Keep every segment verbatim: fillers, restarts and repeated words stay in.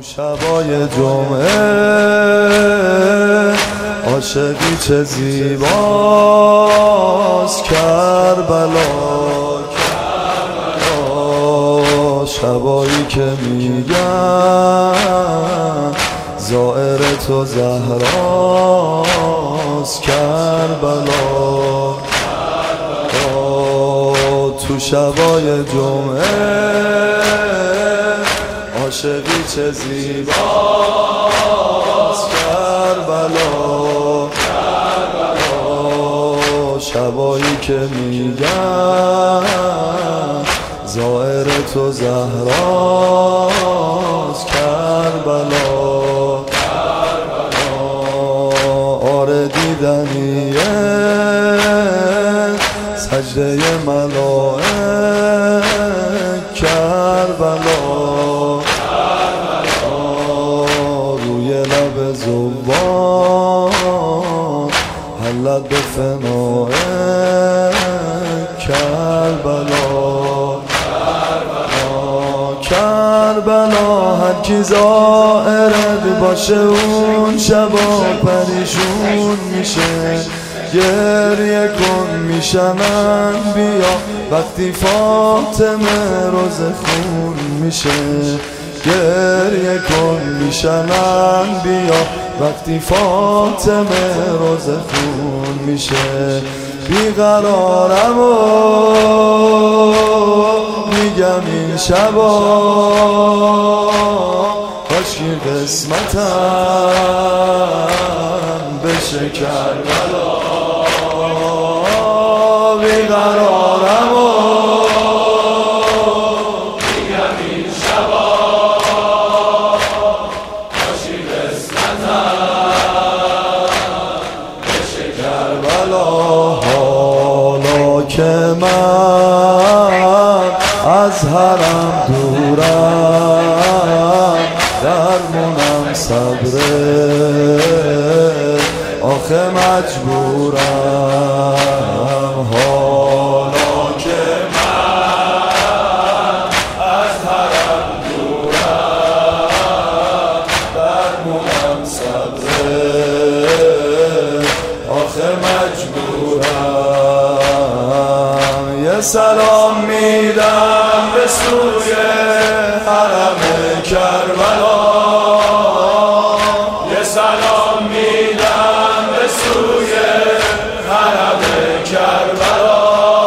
شبای جمعه عاشقی چه زیباست کربلا، کربلا شبایی که میگن زائر تو زهراست کربلا، کربلا تو شبای جمعه عاشقی چه زیباست کربلا، کربلا شبایی که میگن زائر تو زهراست کربلا، کربلا آره دیدنیه سجده ملائک کربلا، زبان حلت به فناء کربلا، کربلا کربلا هر کی زائرت باشه اون شبا پریشون میشه، گریه کن میشنن بیا وقتی فاطمه روز خون میشه، گریه کن میشنن بیا وقتی فاطمه روز خون میشه، بیقرارم و میگم این شبا کاشکی قسمتم بشه کربلا، بیقرارم و حالا که من از حرم دورم درمونم صبره آخه مجبورم، حالا که من از حرم دورم درمونم صبره آخه مجبورم، یه سلام میدم به سوی حرم کربلا، یه سلام میدم به سوی حرم کربلا،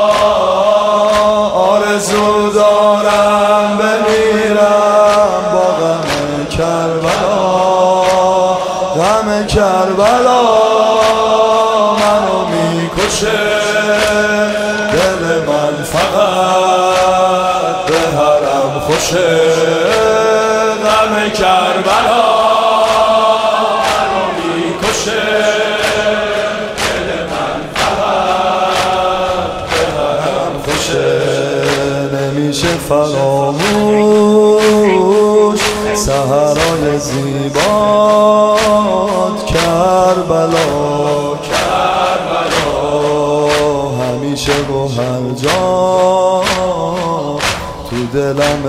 آرزو دارم بمیرم با غم کربلا، غم کربلا منو میکشه، دل من فقط به حرم خوشه، غم کربلا منو میکشه، دل من فقط به حرم خوشه، نمیشه فراموش سحرای زیبات کربلا، همیشه و هر جا تو دلم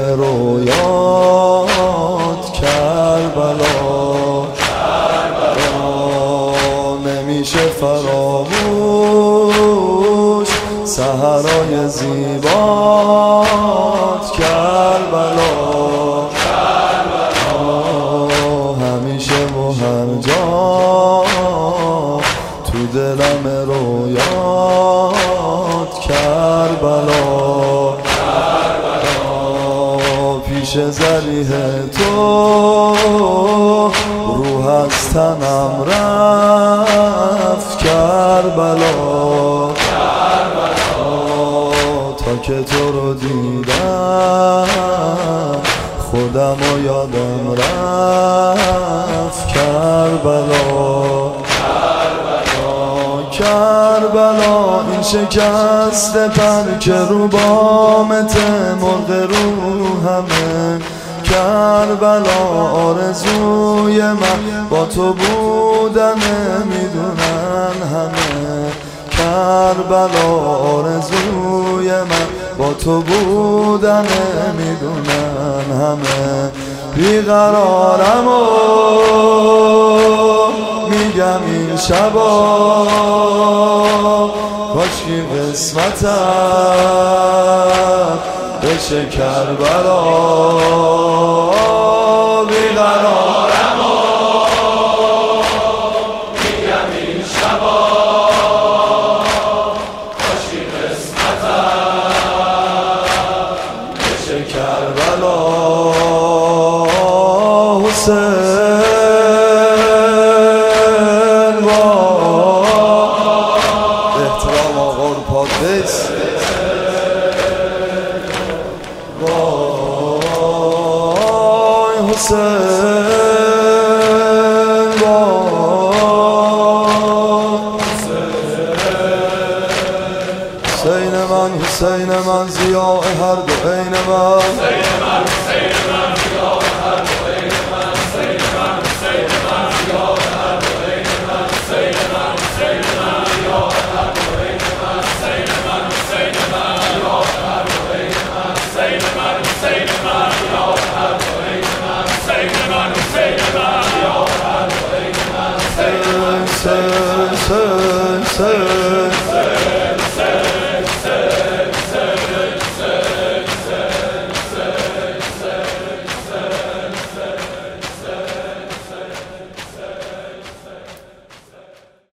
رویات کربلا، کربلا نمیشه فراموش سحرای زیبات کربلا، کربلا همیشه و هر جا تو دلم رویات کربلا، کربلا پیش ذریح تو روح از تنم رفت کربلا، کربلا تا که تو رو دیدم خودم و یادم رفت کربلا، کربلا این شکست پر که رو بامت مرغ روحمه کربلا، آرزوی من با تو بودنه میدونن همه کربلا، آرزوی من با تو بودنه میدونن همه، بیقرارم و میگم این شبا کاشکی قسمتم بشه کربلا. بیقرارم و میگم این شبا کاشکی قسمتم بشه کربلا. حسین با احترام آقا رو پادیس وای حسین با حسین من حسین من ضیاء هر دو عین من say, say, say.